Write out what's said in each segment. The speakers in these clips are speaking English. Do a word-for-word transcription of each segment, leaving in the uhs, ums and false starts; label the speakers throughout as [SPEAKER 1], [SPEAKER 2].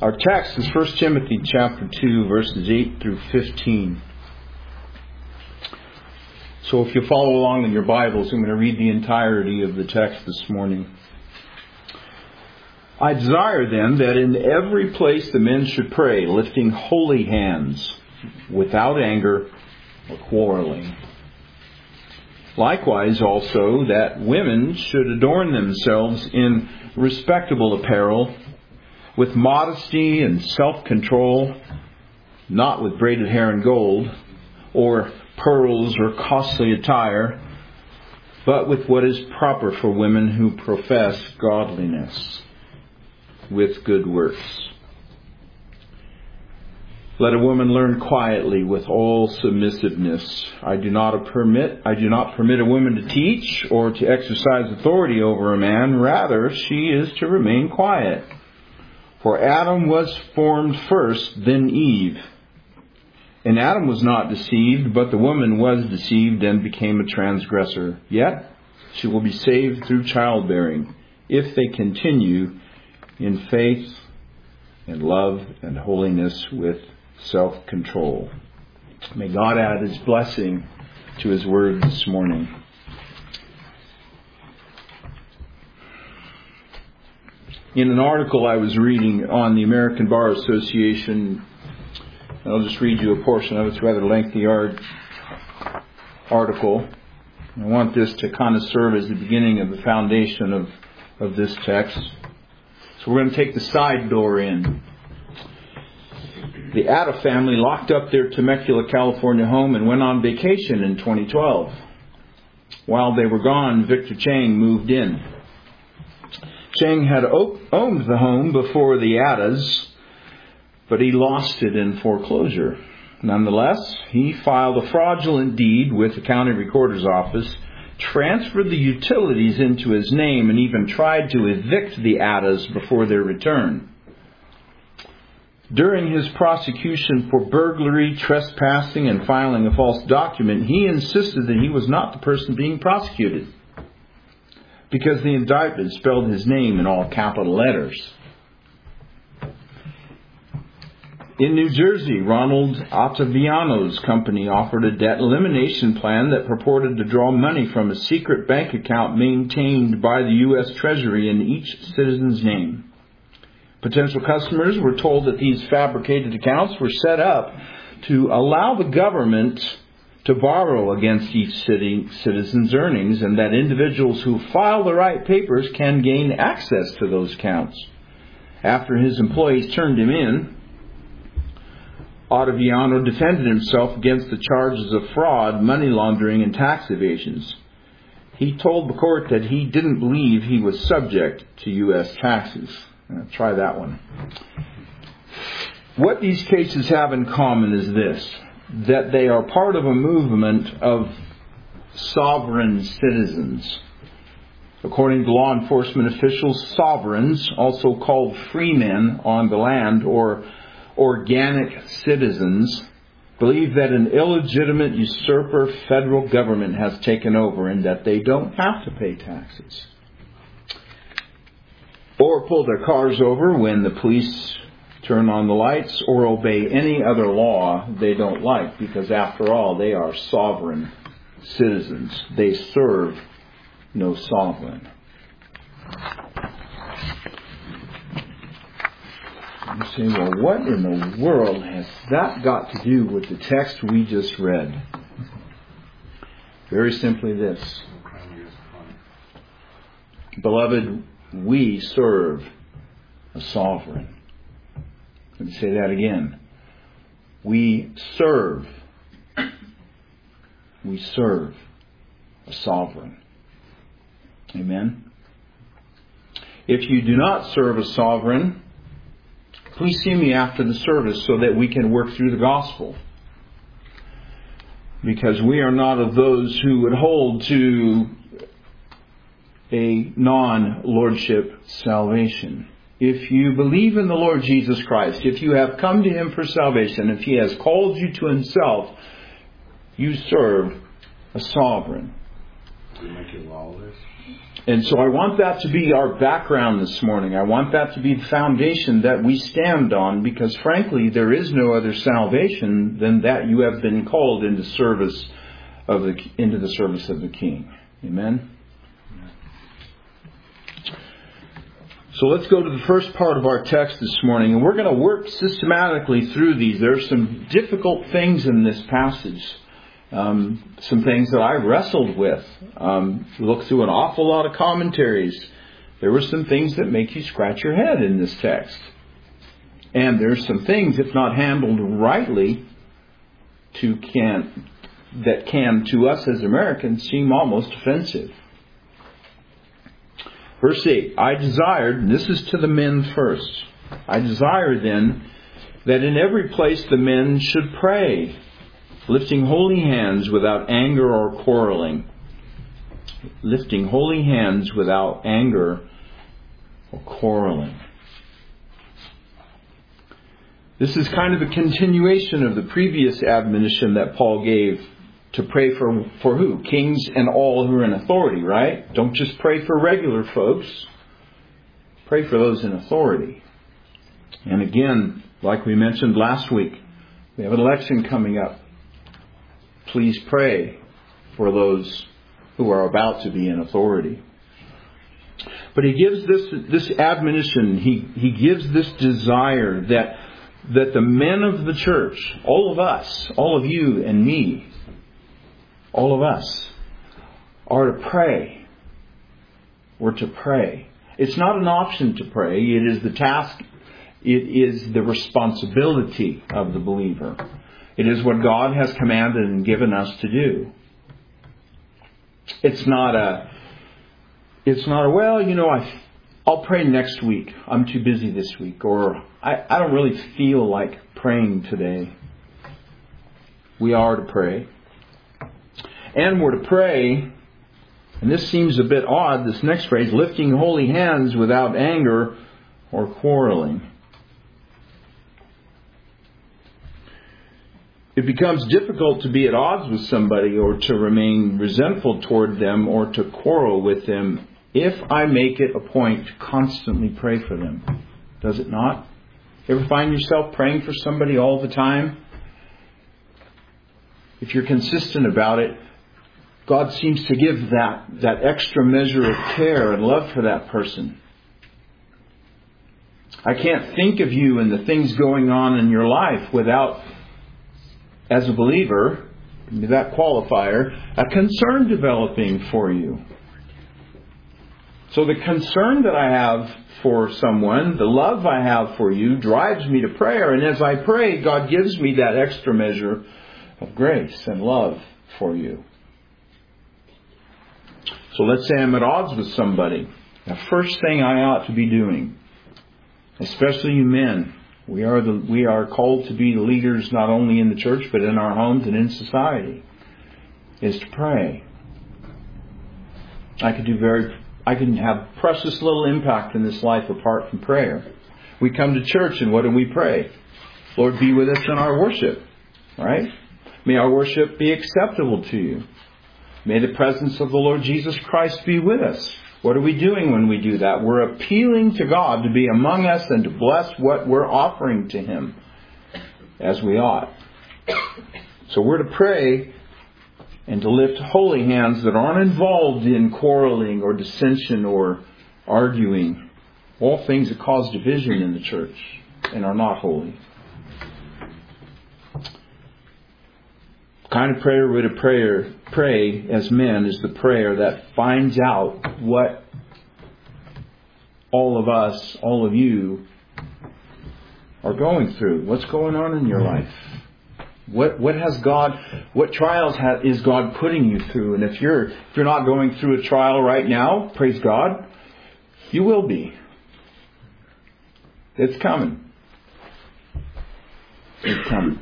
[SPEAKER 1] Our text is First Timothy chapter two, verses eight through fifteen. So if you follow along in your Bibles, I'm going to read the entirety of the text this morning. I desire then that in every place the men should pray, lifting holy hands, without anger or quarreling. Likewise also that women should adorn themselves in respectable apparel, with modesty and self-control, not with braided hair and gold, or pearls or costly attire, but with what is proper for women who profess godliness, with good works. Let a woman learn quietly with all submissiveness. I do not permit I do not permit a woman to teach or to exercise authority over a man. Rather, she is to remain quiet. For Adam was formed first, then Eve. And Adam was not deceived, but the woman was deceived and became a transgressor. Yet she will be saved through childbearing, if they continue in faith and love and holiness with self-control. May God add His blessing to His word this morning. In an article I was reading on the American Bar Association, I'll just read you a portion of it. It's a rather lengthy article. I want this to kind of serve as the beginning of the foundation of, of this text. So we're going to take the side door in. The Atta family locked up their Temecula, California home and went on vacation in twenty twelve. While they were gone, Victor Chang moved in. Chang had owned the home before the Attas, but he lost it in foreclosure. Nonetheless, he filed a fraudulent deed with the county recorder's office, transferred the utilities into his name, and even tried to evict the Attas before their return. During his prosecution for burglary, trespassing, and filing a false document, he insisted that he was not the person being prosecuted, because the indictment spelled his name in all capital letters. In New Jersey, Ronald Ottaviano's company offered a debt elimination plan that purported to draw money from a secret bank account maintained by the U S Treasury in each citizen's name. Potential customers were told that these fabricated accounts were set up to allow the government to borrow against each city citizen's earnings, and that individuals who file the right papers can gain access to those accounts. After his employees turned him in, Ottaviano defended himself against the charges of fraud, money laundering, and tax evasions. He told the court that he didn't believe he was subject to U S taxes. Now, try that one. What these cases have in common is this: that they are part of a movement of sovereign citizens. According to law enforcement officials, sovereigns, also called freemen on the land or organic citizens, believe that an illegitimate usurper federal government has taken over and that they don't have to pay taxes or pull their cars over when the police turn on the lights, or obey any other law they don't like, because after all, they are sovereign citizens. They serve no sovereign. You say, well, what in the world has that got to do with the text we just read? Very simply this. Beloved, we serve a sovereign. Let me say that again. We serve. We serve a sovereign. Amen? If you do not serve a sovereign, please see me after the service so that we can work through the gospel. Because we are not of those who would hold to a non-lordship salvation. If you believe in the Lord Jesus Christ, if you have come to Him for salvation, if He has called you to Himself, you serve a sovereign.
[SPEAKER 2] Does it make you lawless?
[SPEAKER 1] And so I want that to be our background this morning. I want that to be the foundation that we stand on, because frankly, there is no other salvation than that you have been called into service of the into the service of the King. Amen. So let's go to the first part of our text this morning, and we're going to work systematically through these. There are some difficult things in this passage. Um, some things that I wrestled with. Um, looked through an awful lot of commentaries. There were some things that make you scratch your head in this text. And there's some things, if not handled rightly, to can that can, to us as Americans, seem almost offensive. Verse eight, I desired, and this is to the men first, I desire then that in every place the men should pray, lifting holy hands without anger or quarreling. Lifting holy hands without anger or quarreling. This is kind of a continuation of the previous admonition that Paul gave to pray for, for who? Kings and all who are in authority, right? Don't just pray for regular folks. Pray for those in authority. And again, like we mentioned last week, we have an election coming up. Please pray for those who are about to be in authority. But he gives this this admonition, he, he gives this desire that that the men of the church, all of us, all of you and me, all of us, are to pray. We're to pray. It's not an option to pray. It is the task. It is the responsibility of the believer. It is what God has commanded and given us to do. It's not a, it's not a, well, you know, I, I'll pray next week. I'm too busy this week. Or I, I don't really feel like praying today. We are to pray. And we're to pray, and this seems a bit odd, this next phrase, lifting holy hands without anger or quarreling. It becomes difficult to be at odds with somebody or to remain resentful toward them or to quarrel with them if I make it a point to constantly pray for them. Does it not? Ever find yourself praying for somebody all the time? If you're consistent about it, God seems to give that, that extra measure of care and love for that person. I can't think of you and the things going on in your life without, as a believer, that qualifier, a concern developing for you. So the concern that I have for someone, the love I have for you, drives me to prayer. And as I pray, God gives me that extra measure of grace and love for you. So let's say I'm at odds with somebody. The first thing I ought to be doing, especially you men, we are the we are called to be the leaders not only in the church but in our homes and in society, is to pray. I could do very I can have precious little impact in this life apart from prayer. We come to church and what do we pray? Lord, be with us in our worship. Right? May our worship be acceptable to you. May the presence of the Lord Jesus Christ be with us. What are we doing when we do that? We're appealing to God to be among us and to bless what we're offering to Him as we ought. So we're to pray and to lift holy hands that aren't involved in quarreling or dissension or arguing. All things that cause division in the church and are not holy. The kind of prayer we're to pray, pray as men is the prayer that finds out what all of us, all of you, are going through. What's going on in your life? What what has God? What trials ha, is God putting you through? And if you're if you're not going through a trial right now, praise God, you will be. It's coming. It's coming.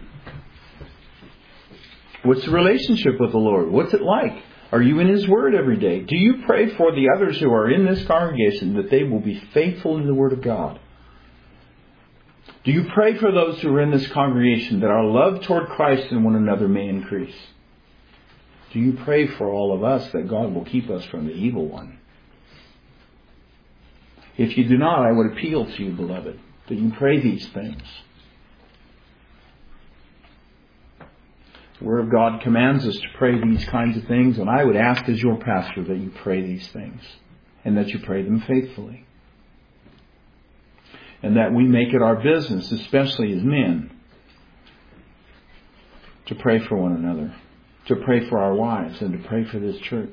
[SPEAKER 1] What's the relationship with the Lord? What's it like? Are you in His Word every day? Do you pray for the others who are in this congregation that they will be faithful in the Word of God? Do you pray for those who are in this congregation that our love toward Christ and one another may increase? Do you pray for all of us that God will keep us from the evil one? If you do not, I would appeal to you, beloved, that you pray these things. The Word of God commands us to pray these kinds of things, and I would ask as your pastor that you pray these things, and that you pray them faithfully. And that we make it our business, especially as men, to pray for one another, to pray for our wives, and to pray for this church.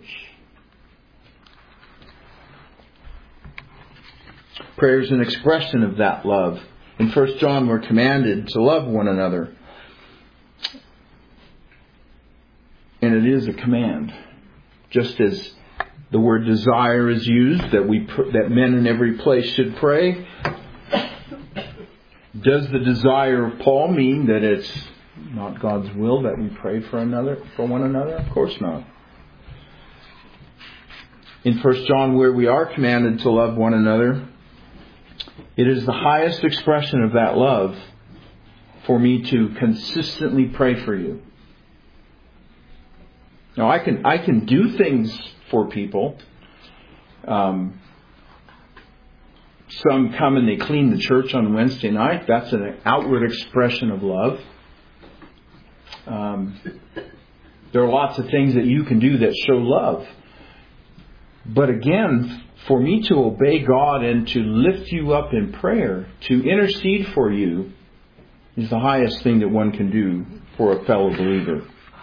[SPEAKER 1] Prayer is an expression of that love. In First John, we're commanded to love one another. And it is a command. Just as the word desire is used, that we that men in every place should pray. Does the desire of Paul mean that it's not God's will that we pray for another, for one another? Of course not. In First John, where we are commanded to love one another, it is the highest expression of that love for me to consistently pray for you. Now, I can I can do things for people. Um, some come and they clean the church on Wednesday night. That's an outward expression of love. Um, there are lots of things that you can do that show love. But again, for me to obey God and to lift you up in prayer, to intercede for you, is the highest thing that one can do for a fellow believer.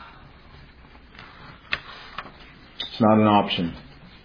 [SPEAKER 1] It's not an option.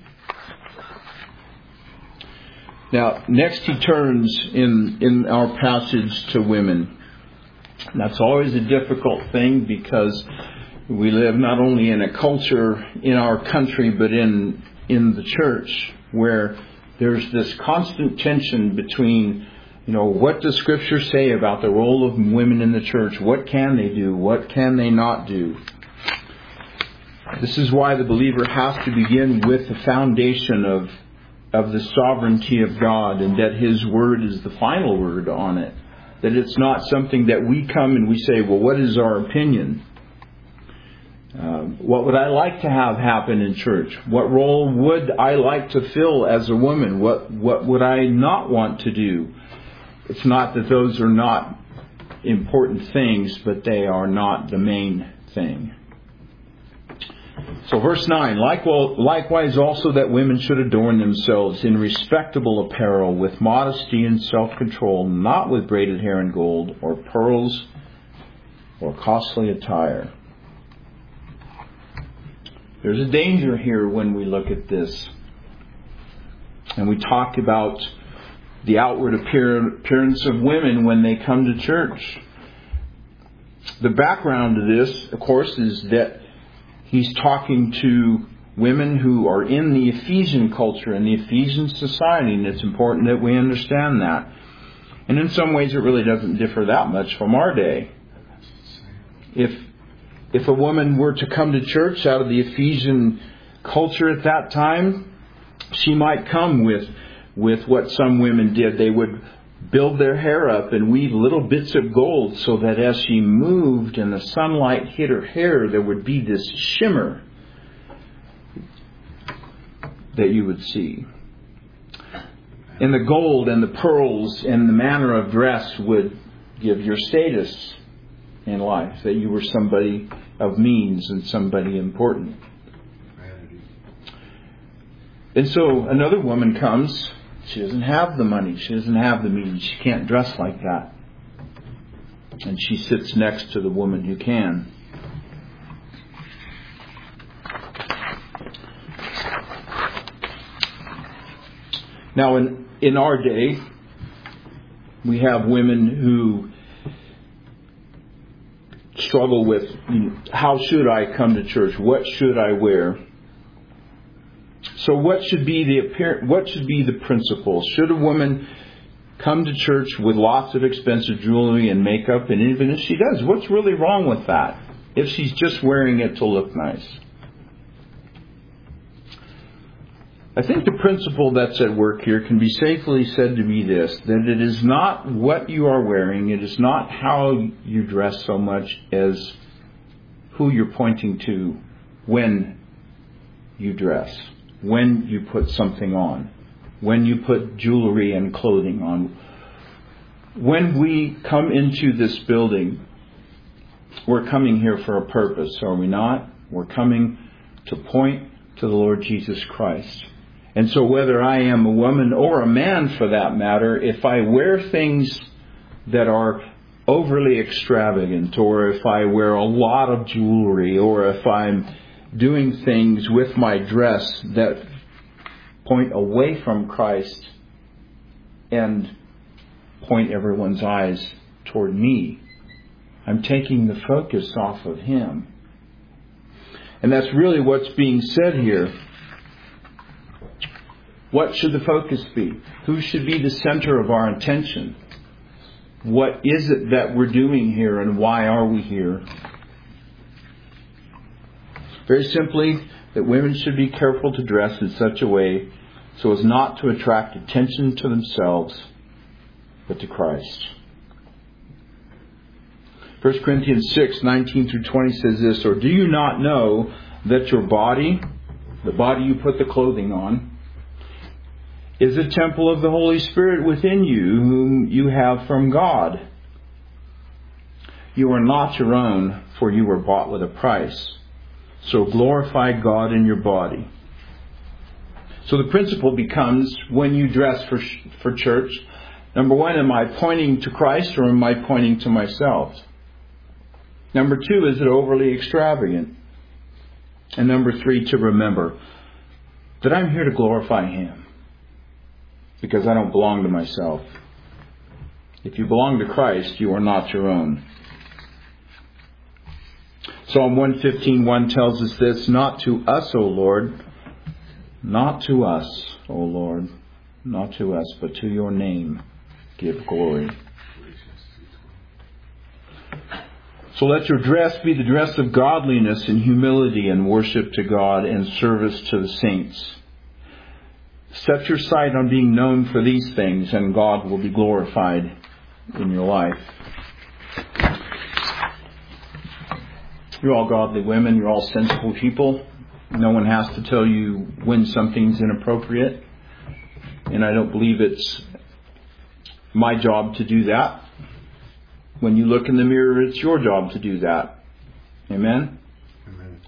[SPEAKER 1] Now, next he turns in, in our passage to women. That's always a difficult thing because we live not only in a culture in our country, but in in the church where there's this constant tension between, you know, what does Scripture say about the role of women in the church? What can they do? What can they not do? This is why the believer has to begin with the foundation of of the sovereignty of God, and that His Word is the final word on it. That it's not something that we come and we say, well, what is our opinion? Um, what would I like to have happen in church? What role would I like to fill as a woman? What what would I not want to do? It's not that those are not important things, but they are not the main thing. So verse nine, likewise also that women should adorn themselves in respectable apparel with modesty and self-control, not with braided hair and gold, or pearls, or costly attire. There's a danger here when we look at this. And we talk about the outward appearance of women when they come to church. The background to this, of course, is that he's talking to women who are in the Ephesian culture and the Ephesian society, and it's important that we understand that. And in some ways it really doesn't differ that much from our day. If if a woman were to come to church out of the Ephesian culture at that time, she might come with with what some women did. They would build their hair up and weave little bits of gold so that as she moved and the sunlight hit her hair, there would be this shimmer that you would see. And the gold and the pearls and the manner of dress would give your status in life, that you were somebody of means and somebody important. And so another woman comes. She doesn't have the money. She doesn't have the means. She can't dress like that. And she sits next to the woman who can. Now, in, in our day, we have women who struggle with, you know, how should I come to church? What should I wear? So what should be the appearance, what should be the principle? Should a woman come to church with lots of expensive jewelry and makeup? And even if she does, what's really wrong with that? If she's just wearing it to look nice. I think the principle that's at work here can be safely said to be this, that it is not what you are wearing, it is not how you dress so much as who you're pointing to when you dress, when you put something on. when you put jewelry and clothing on. When we come into this building, we're coming here for a purpose, are we not? We're coming to point to the Lord Jesus Christ. And so whether I am a woman or a man for that matter, if I wear things that are overly extravagant, or if I wear a lot of jewelry, or if I'm doing things with my dress that point away from Christ and point everyone's eyes toward me, I'm taking the focus off of Him. And that's really what's being said here. What should the focus be? Who should be the center of our attention? What is it that we're doing here, and why are we here? Very simply, that women should be careful to dress in such a way so as not to attract attention to themselves, but to Christ. First Corinthians six, nineteen through twenty says this, or do you not know that your body, the body you put the clothing on, is a temple of the Holy Spirit within you, whom you have from God? You are not your own, for you were bought with a price. So glorify God in your body. So the principle becomes, when you dress for for church, number one, am I pointing to Christ or am I pointing to myself? Number two, is it overly extravagant? And number three, to remember that I'm here to glorify Him, because I don't belong to myself. If you belong to Christ, you are not your own. Psalm one fifteen, one tells us this, not to us, O Lord, not to us, O Lord, not to us, but to your name give glory. So let your dress be the dress of godliness and humility and worship to God and service to the saints. Set your sight on being known for these things, and God will be glorified in your life. You're all godly women. You're all sensible people. No one has to tell you when something's inappropriate. And I don't believe it's my job to do that. When you look in the mirror, it's your job to do that. Amen? Amen.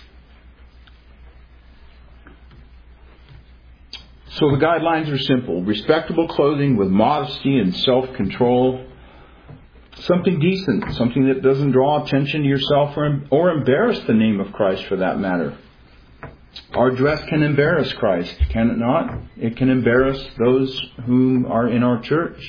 [SPEAKER 1] So the guidelines are simple. Respectable clothing with modesty and self-control. Something decent. Something that doesn't draw attention to yourself or, or embarrass the name of Christ for that matter. Our dress can embarrass Christ, can it not? It can embarrass those whom are in our church.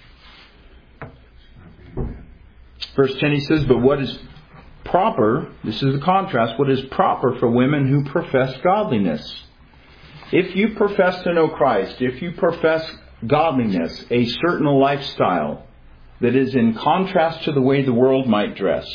[SPEAKER 1] Verse ten, he says, but what is proper, this is the contrast, what is proper for women who profess godliness. If you profess to know Christ, if you profess godliness, a certain lifestyle that is in contrast to the way the world might dress,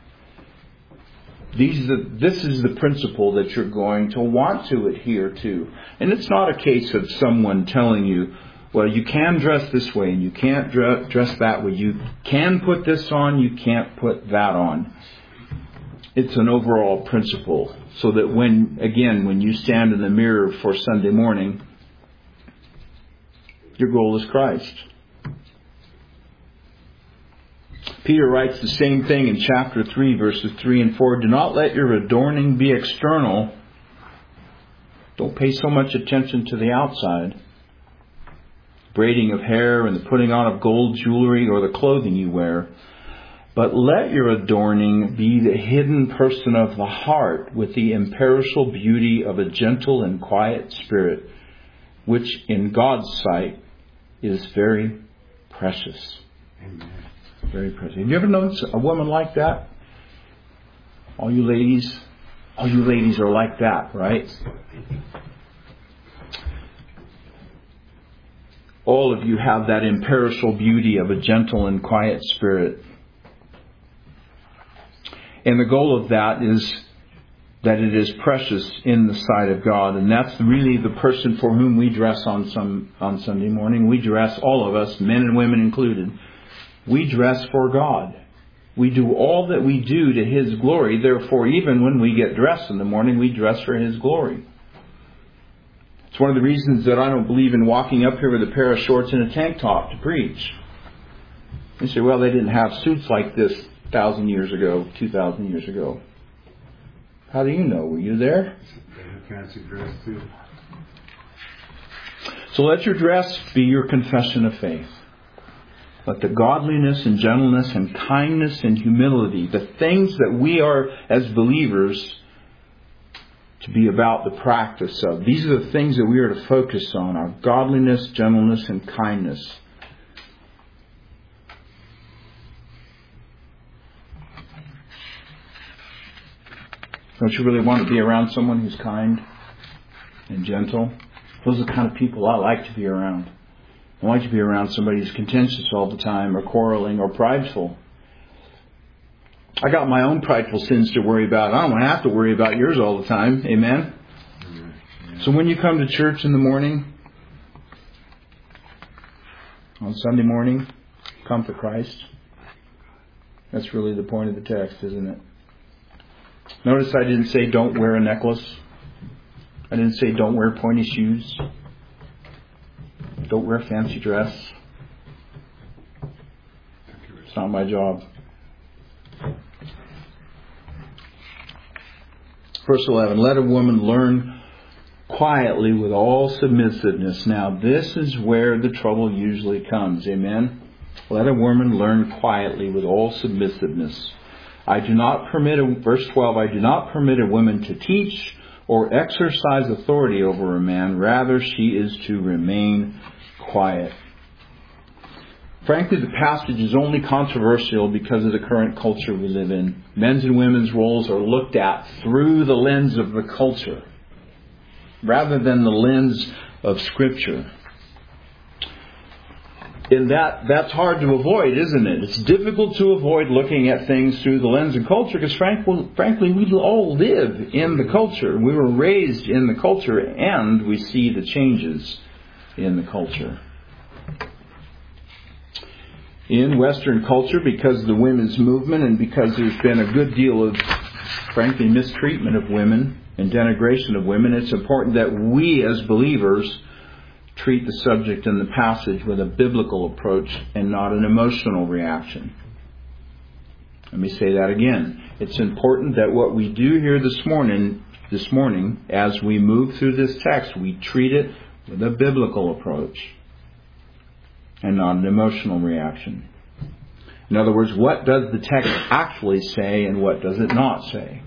[SPEAKER 1] These are, this is the principle that you're going to want to adhere to. And it's not a case of someone telling you, well, you can dress this way and you can't dress that way. You can put this on, you can't put that on. It's an overall principle. So that when, again, when you stand in the mirror for Sunday morning, your goal is Christ. Peter writes the same thing in chapter three, verses three and four. Do not let your adorning be external. Don't pay so much attention to the outside. Braiding of hair and the putting on of gold jewelry or the clothing you wear. But let your adorning be the hidden person of the heart with the imperishable beauty of a gentle and quiet spirit, which in God's sight is very precious. Amen. Very precious. Have you ever known a woman like that? All you ladies, all you ladies are like that, right? All of you have that imperishable beauty of a gentle and quiet spirit. And the goal of that is that it is precious in the sight of God. And that's really the person for whom we dress on some on Sunday morning. We dress, all of us, men and women included. We dress for God. We do all that we do to His glory. Therefore, even when we get dressed in the morning, we dress for His glory. It's one of the reasons that I don't believe in walking up here with a pair of shorts and a tank top to preach. You say, well, they didn't have suits like this a thousand years ago, two thousand years ago. How do you know? Were you there?
[SPEAKER 2] Fancy dress too.
[SPEAKER 1] So let your dress be your confession of faith. Let the godliness and gentleness and kindness and humility, the things that we are as believers to be about the practice of. These are the things that we are to focus on. Our godliness, gentleness, and kindness. Don't you really want to be around someone who's kind and gentle? Those are the kind of people I like to be around. I like to be around somebody who's contentious all the time, or quarreling, or prideful. I got my own prideful sins to worry about. I don't have to worry about yours all the time. Amen? Mm-hmm. So when you come to church in the morning, on Sunday morning, come for Christ. That's really the point of the text, isn't it? Notice I didn't say don't wear a necklace. I didn't say don't wear pointy shoes. Don't wear a fancy dress. It's not my job. Verse eleven, let a woman learn quietly with all submissiveness. Now this is where the trouble usually comes. Amen? Let a woman learn quietly with all submissiveness. I do not permit, a, verse twelve, I do not permit a woman to teach or exercise authority over a man. Rather, she is to remain quiet. Frankly, the passage is only controversial because of the current culture we live in. Men's and women's roles are looked at through the lens of the culture, rather than the lens of Scripture. And that, that's hard to avoid, isn't it? It's difficult to avoid looking at things through the lens of culture because frankly, frankly, we all live in the culture. We were raised in the culture and we see the changes in the culture. In Western culture, because of the women's movement and because there's been a good deal of, frankly, mistreatment of women and denigration of women, it's important that we as believers treat the subject in the passage with a biblical approach and not an emotional reaction. Let me say that again. It's important that what we do here this morning, this morning, as we move through this text, we treat it with a biblical approach and not an emotional reaction. In other words, what does the text actually say and what does it not say?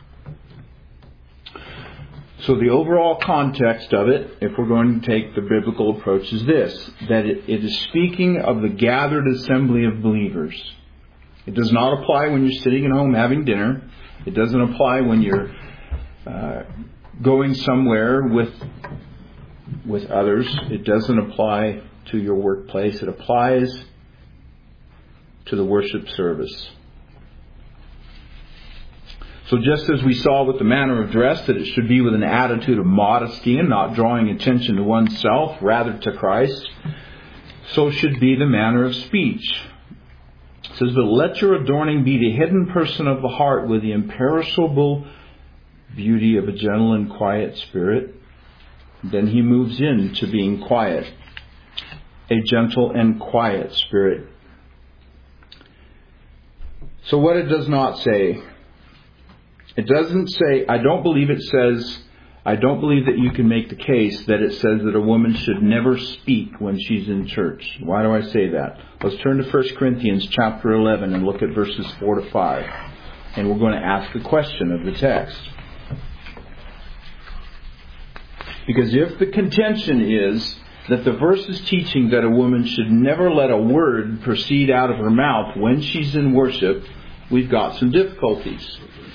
[SPEAKER 1] So the overall context of it, if we're going to take the biblical approach, is this, that it, it is speaking of the gathered assembly of believers. It does not apply when you're sitting at home having dinner. It doesn't apply when you're uh, going somewhere with with others. It doesn't apply to your workplace. It applies to the worship service. So just as we saw with the manner of dress, that it should be with an attitude of modesty and not drawing attention to oneself, rather to Christ, so should be the manner of speech. It says, but let your adorning be the hidden person of the heart with the imperishable beauty of a gentle and quiet spirit. Then he moves into being quiet. A gentle and quiet spirit. So what it does not say, it doesn't say, I don't believe it says, I don't believe that you can make the case that it says that a woman should never speak when she's in church. Why do I say that? Let's turn to First Corinthians chapter eleven and look at verses four to five. And we're going to ask the question of the text. Because if the contention is that the verse is teaching that a woman should never let a word proceed out of her mouth when she's in worship, we've got some difficulties.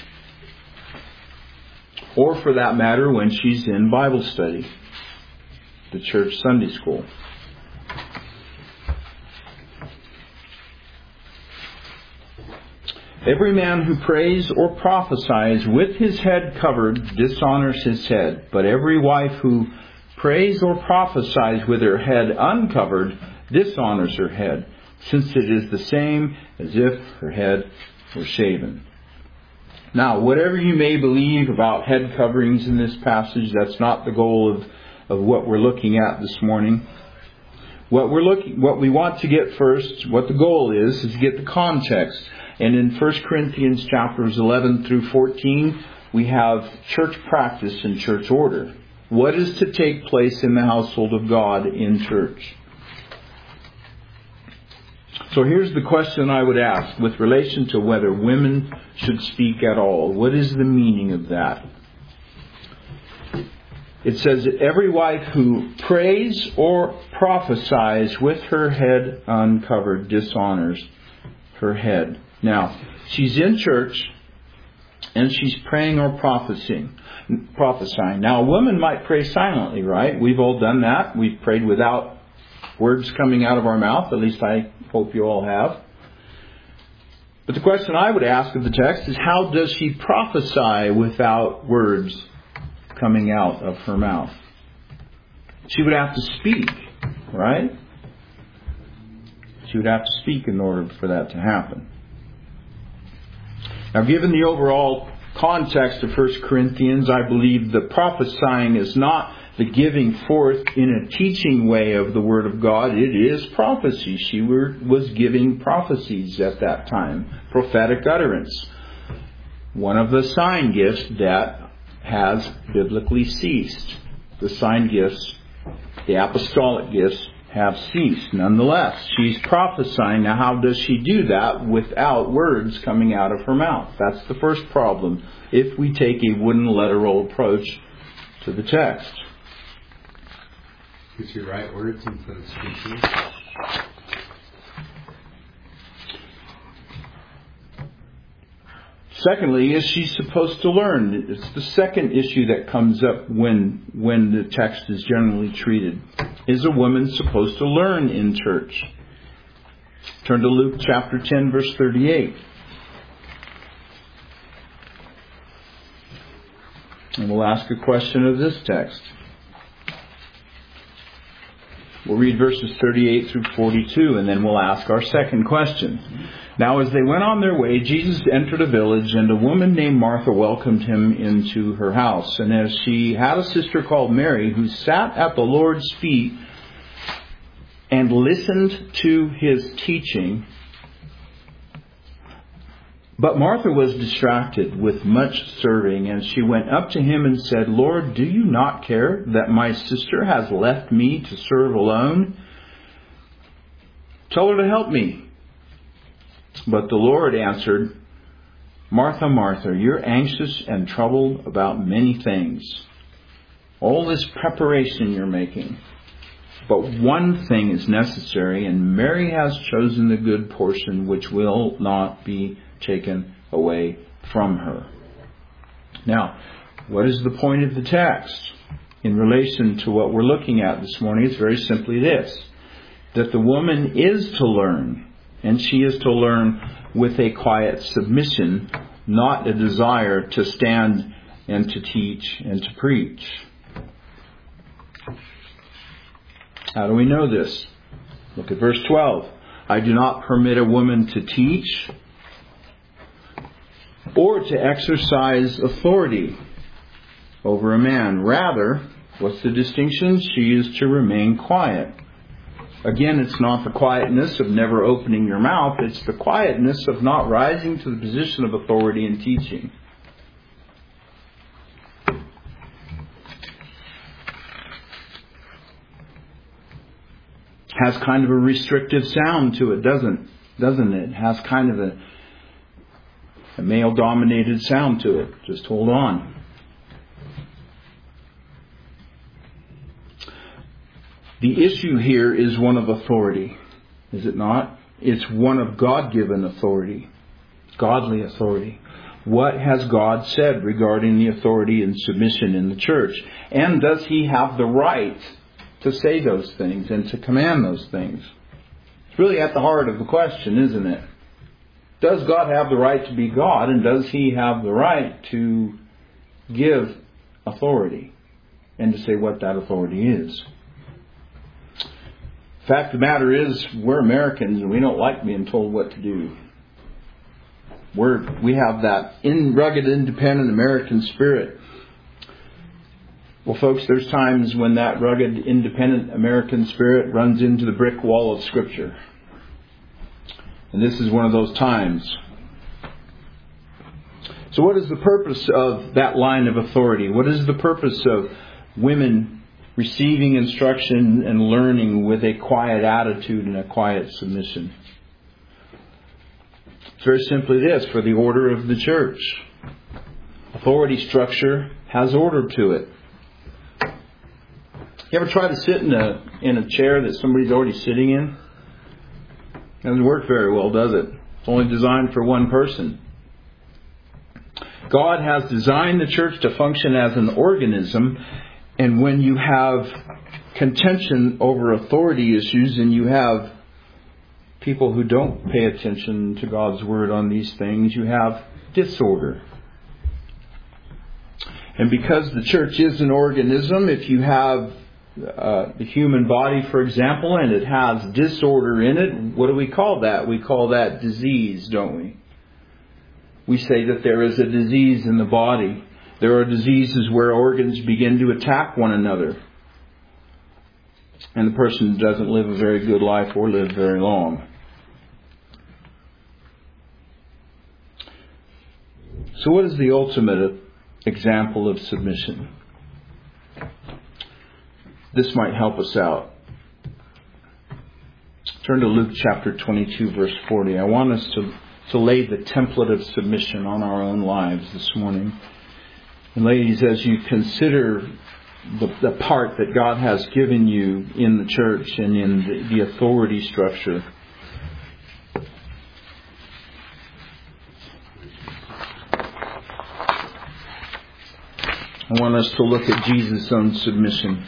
[SPEAKER 1] Or for that matter, when she's in Bible study, the church Sunday school. Every man who prays or prophesies with his head covered dishonors his head. But every wife who prays or prophesies with her head uncovered dishonors her head, since it is the same as if her head were shaven. Now, whatever you may believe about head coverings in this passage, that's not the goal of of what we're looking at this morning. What we're looking, what we want to get first, what the goal is, is to get the context. And in First Corinthians chapters eleven through fourteen, we have church practice and church order. What is to take place in the household of God in church? So here's the question I would ask with relation to whether women should speak at all. What is the meaning of that? It says that every wife who prays or prophesies with her head uncovered dishonors her head. Now, she's in church and she's praying or prophesying. prophesying. Now, a woman might pray silently, right? We've all done that. We've prayed without words coming out of our mouth. At least I hope you all have. But the question I would ask of the text is, how does she prophesy without words coming out of her mouth? She would have to speak, right? She would have to speak in order for that to happen. Now, given the overall context of First Corinthians, I believe the prophesying is not the giving forth in a teaching way of the Word of God. It is prophecy. She were, was giving prophecies at that time. Prophetic utterance. One of the sign gifts that has biblically ceased. The sign gifts, the apostolic gifts, have ceased. Nonetheless, she's prophesying. Now, how does she do that without words coming out of her mouth? That's the first problem, if we take a wooden letter roll approach to the text.
[SPEAKER 2] Did she write words instead of speaking?
[SPEAKER 1] Secondly, is she supposed to learn? It's the second issue that comes up when when the text is generally treated. Is a woman supposed to learn in church? Turn to Luke chapter ten, verse thirty-eight. And we'll ask a question of this text. We'll read verses thirty-eight through forty-two, and then we'll ask our second question. Now, as they went on their way, Jesus entered a village, and a woman named Martha welcomed him into her house. And as she had a sister called Mary, who sat at the Lord's feet and listened to his teaching. But Martha was distracted with much serving, and she went up to him and said, "Lord, do you not care that my sister has left me to serve alone? Tell her to help me." But the Lord answered, "Martha, Martha, you're anxious and troubled about many things. All this preparation you're making. But one thing is necessary, and Mary has chosen the good portion which will not be taken away from her." Now, what is the point of the text in relation to what we're looking at this morning? It's very simply this, that the woman is to learn, and she is to learn with a quiet submission, not a desire to stand and to teach and to preach. How do we know this? Look at verse twelve. "I do not permit a woman to teach or to exercise authority over a man. Rather," what's the distinction? "She is to remain quiet." Again, it's not the quietness of never opening your mouth. It's the quietness of not rising to the position of authority in teaching. Has kind of a restrictive sound to it, doesn't doesn't it? Has kind of a, a male-dominated sound to it. Just hold on. The issue here is one of authority, is it not? It's one of God-given authority, godly authority. What has God said regarding the authority and submission in the church? And does He have the right to say those things and to command those things? It's really at the heart of the question, isn't it? Does God have the right to be God, and does He have the right to give authority and to say what that authority is? The fact of the matter is, we're Americans and we don't like being told what to do. We're, we have that in rugged, independent American spirit. Well, folks, there's times when that rugged, independent American spirit runs into the brick wall of Scripture. And this is one of those times. So what is the purpose of that line of authority? What is the purpose of women receiving instruction and learning with a quiet attitude and a quiet submission? It's very simply this: for the order of the church. Authority structure has order to it. You ever try to sit in a in a chair that somebody's already sitting in? It doesn't work very well, does it? It's only designed for one person. God has designed the church to function as an organism, and when you have contention over authority issues and you have people who don't pay attention to God's Word on these things, you have disorder. And because the church is an organism, if you have uh, the human body, for example, and it has disorder in it, what do we call that? We call that disease, don't we? We say that there is a disease in the body. There are diseases where organs begin to attack one another. And the person doesn't live a very good life or live very long. So what is the ultimate example of submission? This might help us out. Turn to Luke chapter twenty-two, verse forty. I want us to, to lay the template of submission on our own lives this morning. And ladies, as you consider the, the part that God has given you in the church and in the, the authority structure, I want us to look at Jesus' own submission.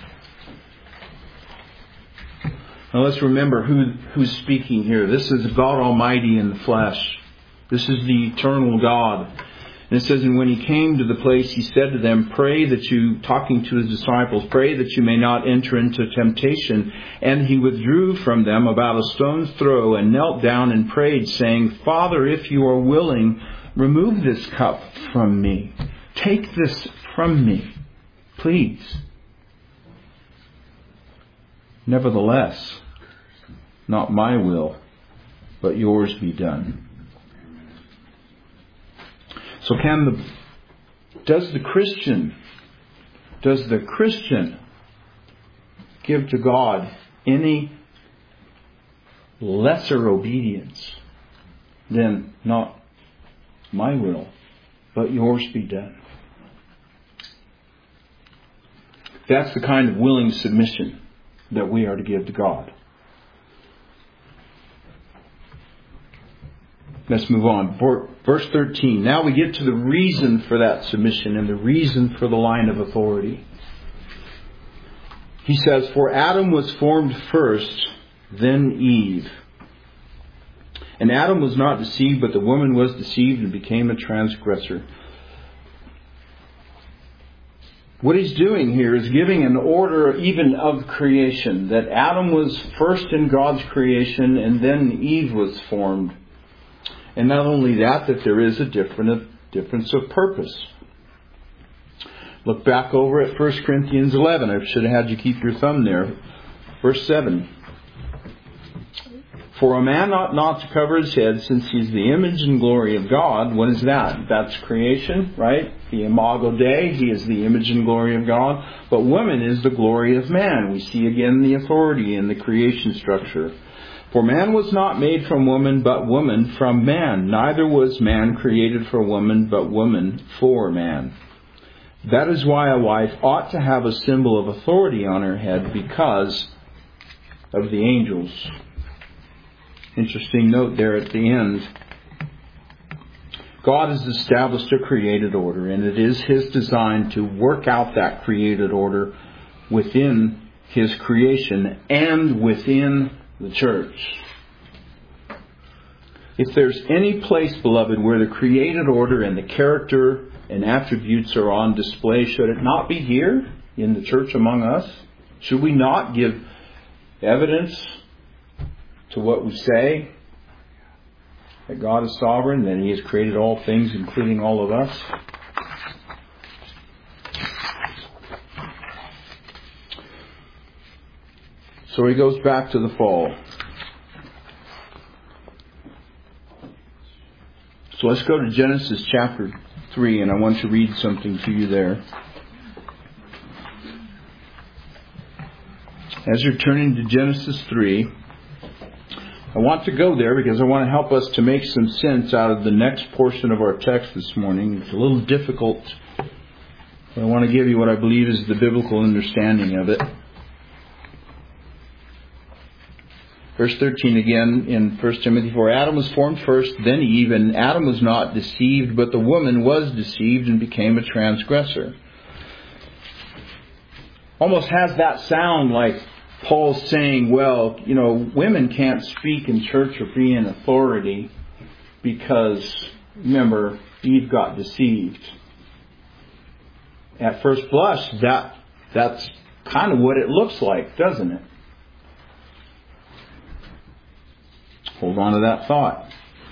[SPEAKER 1] Now let's remember who who's speaking here. This is God Almighty in the flesh. This is the eternal God. And it says, and when he came to the place, he said to them, pray that you, talking to his disciples, pray that you may not enter into temptation. And he withdrew from them about a stone's throw and knelt down and prayed, saying, Father, if you are willing, remove this cup from me. Take this from me, please. Nevertheless, not my will, but yours be done. So can the, does the Christian, does the Christian give to God any lesser obedience than not my will, but yours be done? That's the kind of willing submission that we are to give to God. Let's move on. Verse thirteen. Now we get to the reason for that submission and the reason for the line of authority. He says, for Adam was formed first, then Eve. And Adam was not deceived, but the woman was deceived and became a transgressor. What he's doing here is giving an order even of creation. That Adam was first in God's creation and then Eve was formed. And not only that, that there is a different difference of purpose. Look back over at First Corinthians eleven. I should have had you keep your thumb there. Verse seven. For a man ought not to cover his head, since he is the image and glory of God. What is that? That's creation, right? The imago Dei, he is the image and glory of God. But woman is the glory of man. We see again the authority in the creation structure. For man was not made from woman, but woman from man. Neither was man created for woman, but woman for man. That is why a wife ought to have a symbol of authority on her head, because of the angels. Interesting note there at the end. God has established a created order, and it is His design to work out that created order within His creation and within the church. If there's any place, beloved, where the created order and the character and attributes are on display, should it not be here in the church among us? Should we not give evidence to what we say? That God is sovereign, that He has created all things, including all of us? So he goes back to the fall. So let's go to Genesis chapter three, and I want to read something to you there. As you're turning to Genesis three, I want to go there because I want to help us to make some sense out of the next portion of our text this morning. It's a little difficult, but I want to give you what I believe is the biblical understanding of it. Verse thirteen again in First Timothy four. Adam was formed first, then Eve, and Adam was not deceived, but the woman was deceived and became a transgressor. Almost has that sound like Paul's saying, well, you know, women can't speak in church or be in authority because, remember, Eve got deceived. At first blush, that that's kind of what it looks like, doesn't it? Hold on to that thought.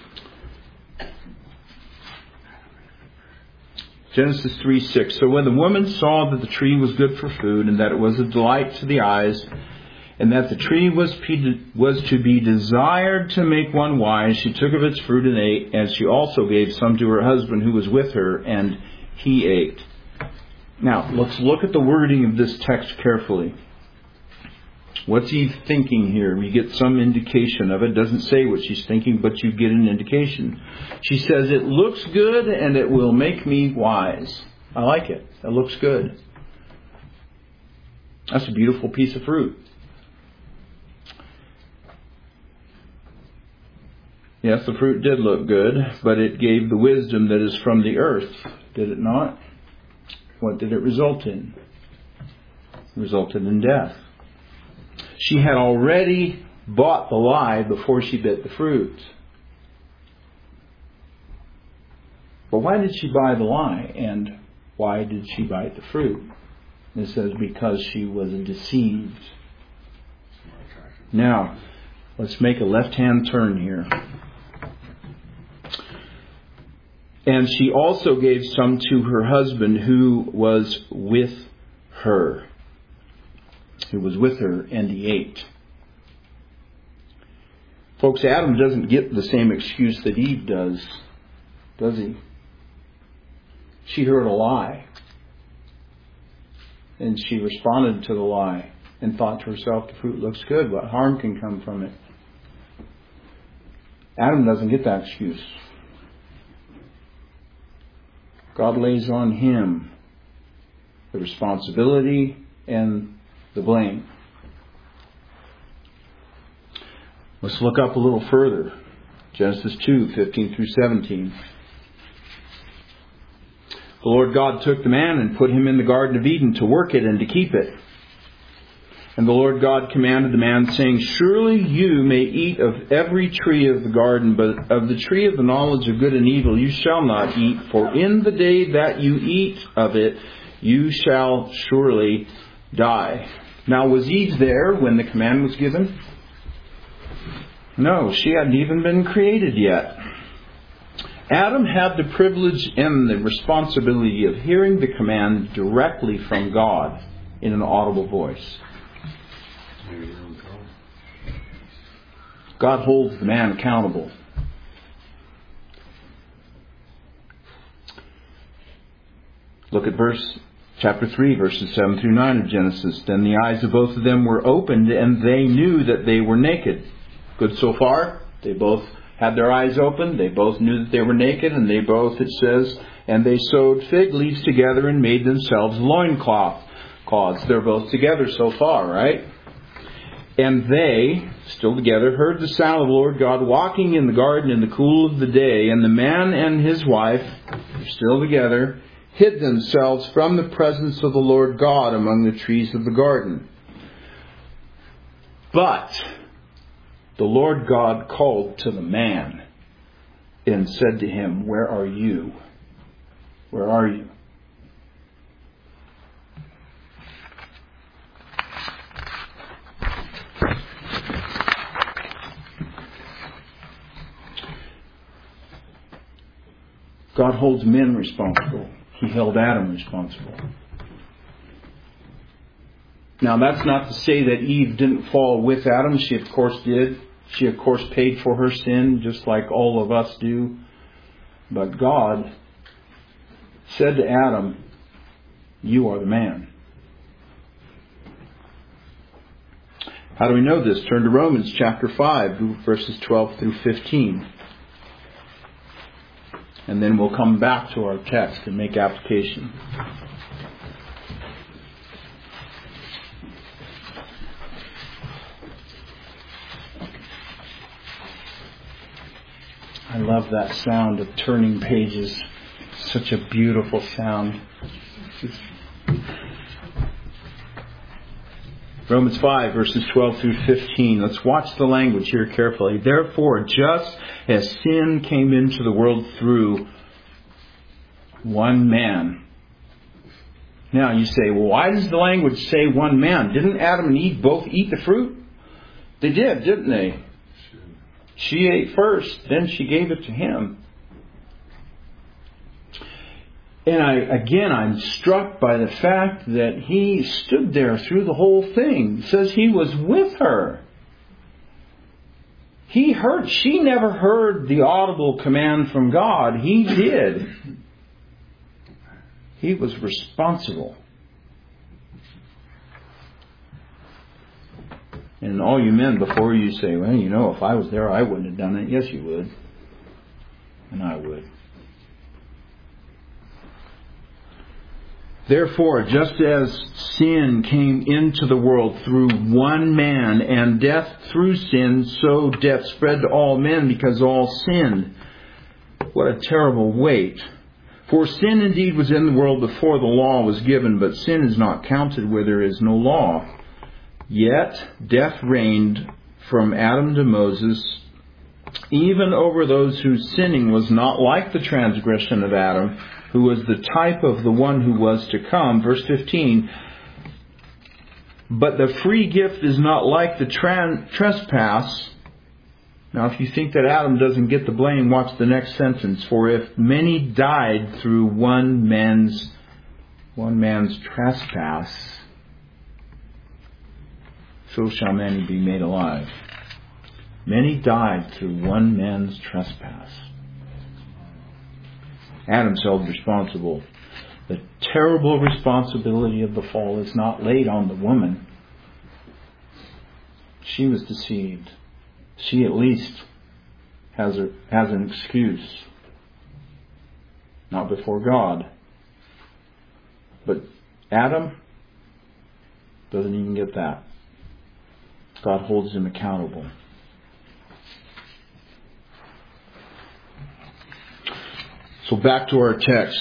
[SPEAKER 1] Genesis three six. So when the woman saw that the tree was good for food, and that it was a delight to the eyes, and that the tree was was to be desired to make one wise, she took of its fruit and ate, and she also gave some to her husband who was with her, and he ate. Now, let's look at the wording of this text carefully. What's Eve thinking here? We get some indication of it. It doesn't say what she's thinking, but you get an indication. She says, it looks good and it will make me wise. I like it. It looks good. That's a beautiful piece of fruit. Yes, the fruit did look good, but it gave the wisdom that is from the earth. Did it not? What did it result in? It resulted in death. She had already bought the lie before she bit the fruit. But why did she buy the lie? And why did she bite the fruit? It says because she was deceived. Now, let's make a left-hand turn here. And she also gave some to her husband who was with her. Who was with her, and he ate. Folks, Adam doesn't get the same excuse that Eve does, does he? She heard a lie. And she responded to the lie and thought to herself, the fruit looks good. What harm can come from it? Adam doesn't get that excuse. God lays on him the responsibility and the blame. Let's look up a little further. Genesis two, fifteen through seventeen. The Lord God took the man and put him in the Garden of Eden to work it and to keep it. And the Lord God commanded the man, saying, surely you may eat of every tree of the garden, but of the tree of the knowledge of good and evil you shall not eat, for in the day that you eat of it, you shall surely die. Now, was Eve there when the command was given? No, she hadn't even been created yet. Adam had the privilege and the responsibility of hearing the command directly from God in an audible voice. God holds the man accountable. Look at verse chapter three, verses seven through nine of Genesis. Then the eyes of both of them were opened, and they knew that they were naked. Good so far? They both had their eyes open. They both knew that they were naked, and they both, it says, and they sewed fig leaves together and made themselves loincloth cloths. They're both together so far, right? And they, still together, heard the sound of the Lord God walking in the garden in the cool of the day. And the man and his wife, still together, hid themselves from the presence of the Lord God among the trees of the garden. But the Lord God called to the man and said to him, where are you? Where are you? God holds men responsible. He held Adam responsible. Now that's not to say that Eve didn't fall with Adam. She of course did. She of course paid for her sin just like all of us do. But God said to Adam, "You are the man." How do we know this? Turn to Romans chapter five, verses twelve through fifteen. And then we'll come back to our text and make application. I love that sound of turning pages. Such a beautiful sound. Romans five, verses twelve through fifteen. Let's watch the language here carefully. Therefore, just as sin came into the world through one man. Now you say, well, why does the language say one man? Didn't Adam and Eve both eat the fruit? They did, didn't they? She ate first, then she gave it to him. And I, again, I'm struck by the fact that he stood there through the whole thing. It says he was with her. He heard, she never heard the audible command from God. He did. He was responsible. And all you men before you say, well, you know, if I was there, I wouldn't have done it. Yes, you would. And I would. Therefore, just as sin came into the world through one man, and death through sin, so death spread to all men because all sinned. What a terrible weight. For sin indeed was in the world before the law was given, but sin is not counted where there is no law. Yet death reigned from Adam to Moses, even over those whose sinning was not like the transgression of Adam, who was the type of the one who was to come. Verse fifteen. But the free gift is not like the tra- trespass. Now, if you think that Adam doesn't get the blame, watch the next sentence. For if many died through one man's one man's trespass, so shall many be made alive. Many died through one man's trespass. Adam's held responsible. The terrible responsibility of the fall is not laid on the woman. She was deceived. She at least has a, has an excuse. Not before God. But Adam doesn't even get that. God holds him accountable. So back to our text.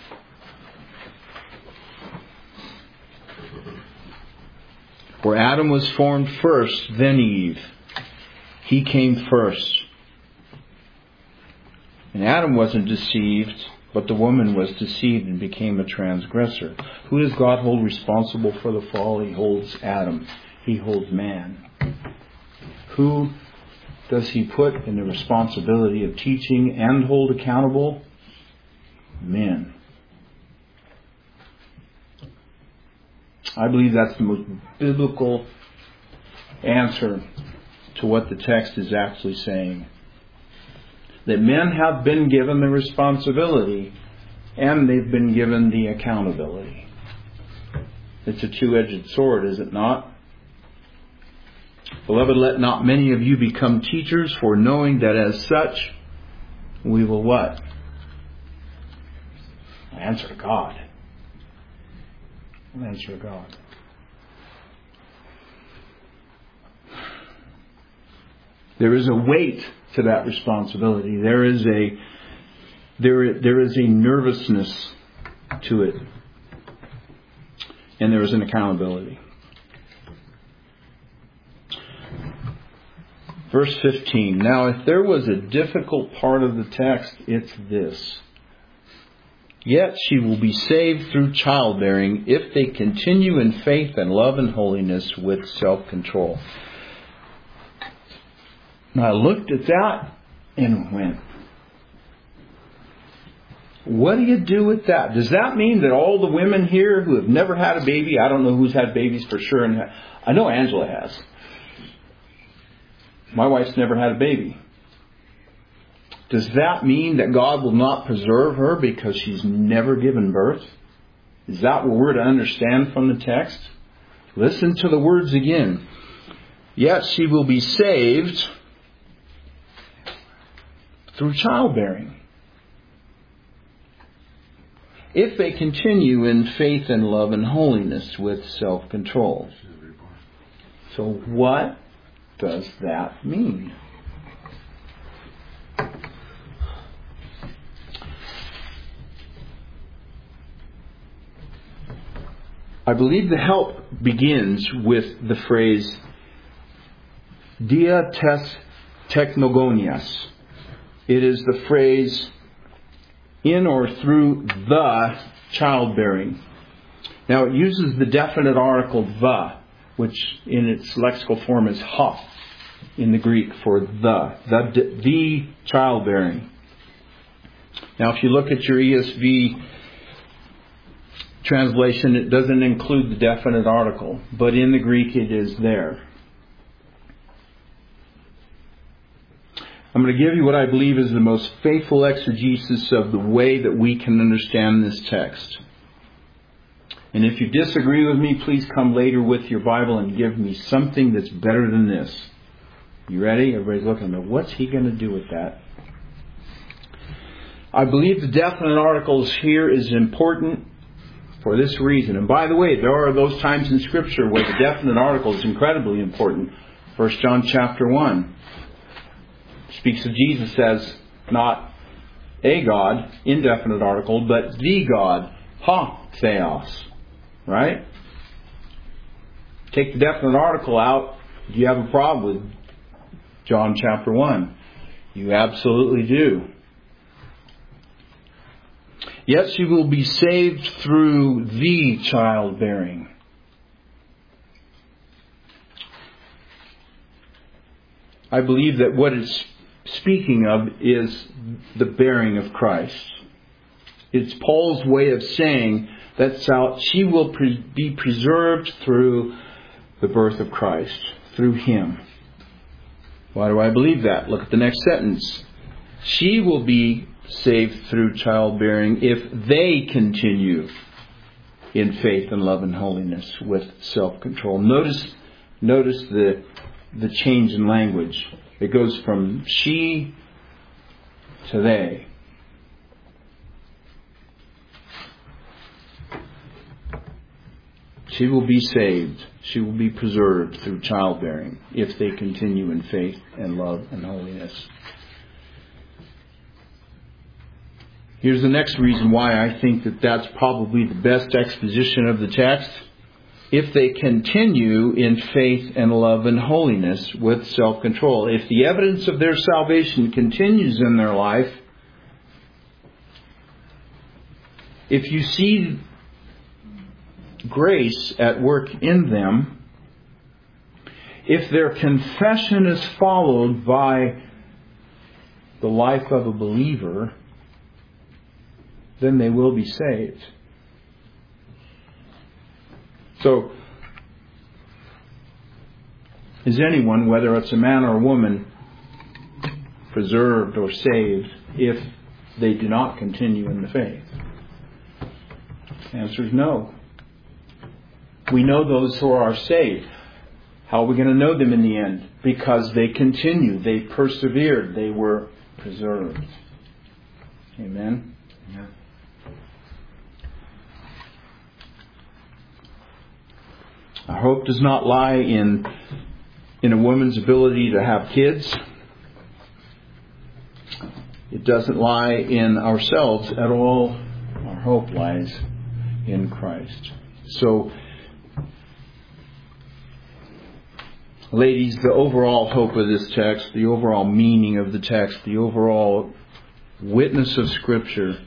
[SPEAKER 1] For Adam was formed first, then Eve. He came first. And Adam wasn't deceived, but the woman was deceived and became a transgressor. Who does God hold responsible for the fall? He holds Adam. He holds man. Who does he put in the responsibility of teaching and hold accountable? Men. I believe that's the most biblical answer to what the text is actually saying. That men have been given the responsibility and they've been given the accountability. It's a two-edged sword, is it not? Beloved, let not many of you become teachers, for knowing that as such we will what? Answer to God. Answer to God. There is a weight to that responsibility. There is a there there is a nervousness to it, and there is an accountability. Verse fifteen. Now, if there was a difficult part of the text, it's this. Yet she will be saved through childbearing if they continue in faith and love and holiness with self-control. Now I looked at that and went, What do you do with that? Does that mean that all the women here who have never had a baby, I don't know who's had babies for sure, and I know Angela has. My wife's never had a baby. Does that mean that God will not preserve her because she's never given birth? Is that what we're to understand from the text? Listen to the words again. Yet she will be saved through childbearing, if they continue in faith and love and holiness with self-control. So what does that mean? I believe the help begins with the phrase dia tes technogonias. It is the phrase in or through the childbearing. Now it uses the definite article the, which in its lexical form is ha in the Greek for the, the, the childbearing. Now if you look at your E S V translation, it doesn't include the definite article, but in the Greek it is there. I'm going to give you what I believe is the most faithful exegesis of the way that we can understand this text. And if you disagree with me, please come later with your Bible and give me something that's better than this. You ready? Everybody's looking at me. What's he going to do with that? I believe the definite articles here is important for this reason. And by the way, there are those times in Scripture where the definite article is incredibly important. First John chapter one. Speaks of Jesus as not a God, indefinite article, but the God, ha, theos. Right? Take the definite article out, do you have a problem with John chapter one? You absolutely do. Yes, you will be saved through the childbearing. I believe that what it's speaking of is the bearing of Christ. It's Paul's way of saying that she will be preserved through the birth of Christ, through Him. Why do I believe that? Look at the next sentence. She will be saved through childbearing if they continue in faith and love and holiness with self-control. Notice, notice the the change in language. It goes from she to they. She will be saved. She will be preserved through childbearing if they continue in faith and love and holiness. Here's the next reason why I think that that's probably the best exposition of the text. If they continue in faith and love and holiness with self-control. If the evidence of their salvation continues in their life, if you see grace at work in them, if their confession is followed by the life of a believer, then they will be saved. So, is anyone, whether it's a man or a woman, preserved or saved if they do not continue in the faith? The answer is no. We know those who are saved. How are we going to know them in the end? Because they continued, they persevered, they were preserved. Amen? Yeah. Our hope does not lie in, in a woman's ability to have kids. It doesn't lie in ourselves at all. Our hope lies in Christ. So, ladies, the overall hope of this text, the overall meaning of the text, the overall witness of Scripture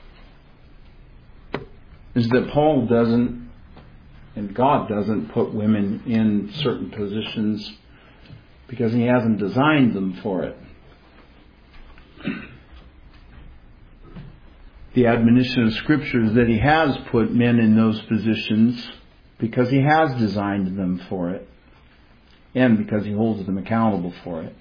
[SPEAKER 1] is that Paul doesn't, and God doesn't put women in certain positions because He hasn't designed them for it. the admonition of Scripture is that He has put men in those positions because He has designed them for it, and because He holds them accountable for it.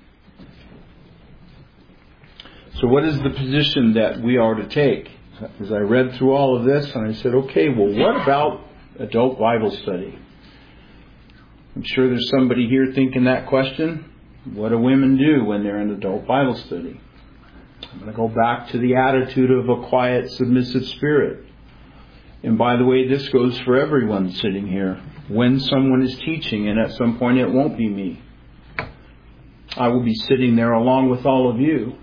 [SPEAKER 1] So what is the position that we are to take? As I read through all of this, and I said, okay, well, what about adult Bible study? I'm sure there's somebody here thinking that question. What do women do when they're in adult Bible study? I'm going to go back to the attitude of a quiet, submissive spirit. And by the way, this goes for everyone sitting here. When someone is teaching, and at some point it won't be me, I will be sitting there along with all of you.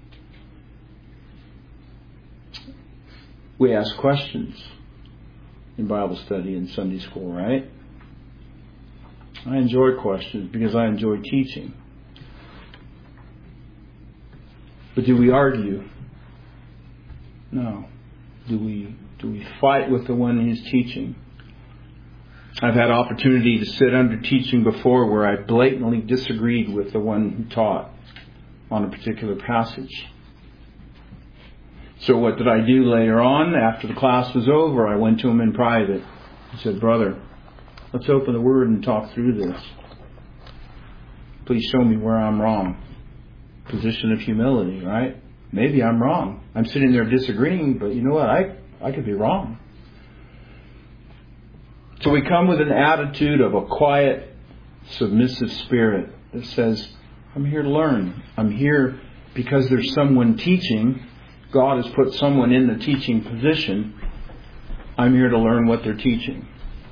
[SPEAKER 1] We ask questions in Bible study and Sunday school, right? I enjoy questions because I enjoy teaching. But do we argue? No. Do we do we fight with the one who's teaching? I've had opportunity to sit under teaching before where I blatantly disagreed with the one who taught on a particular passage. So what did I do later on? After the class was over, I went to him in private. I said, brother, let's open the Word and talk through this. Please show me where I'm wrong. Position of humility, right? Maybe I'm wrong. I'm sitting there disagreeing, but you know what? I, I could be wrong. So we come with an attitude of a quiet, submissive spirit that says, I'm here to learn. I'm here because there's someone teaching. God has put someone in the teaching position. I'm here to learn what they're teaching.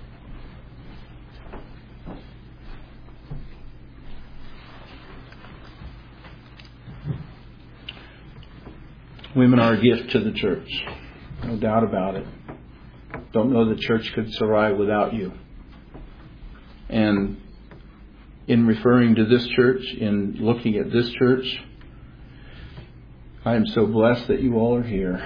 [SPEAKER 1] Women are a gift to the church. No doubt about it. Don't know the church could survive without you. And in referring to this church, in looking at this church, I am so blessed that you all are here.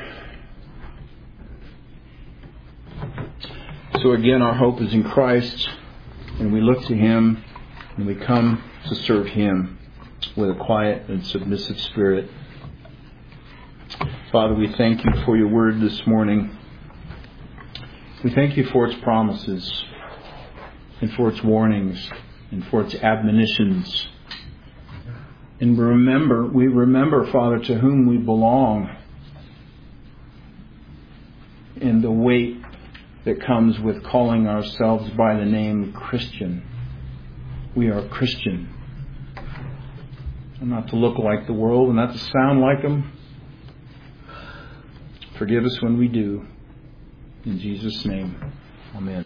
[SPEAKER 1] So again, our hope is in Christ, and we look to Him, and we come to serve Him with a quiet and submissive spirit. Father, we thank You for Your Word this morning. We thank You for its promises, and for its warnings, and for its admonitions. And remember, we remember, Father, to whom we belong, and the weight that comes with calling ourselves by the name Christian. We are Christian. And not to look like the world, and not to sound like them. Forgive us when we do. In Jesus' name, amen.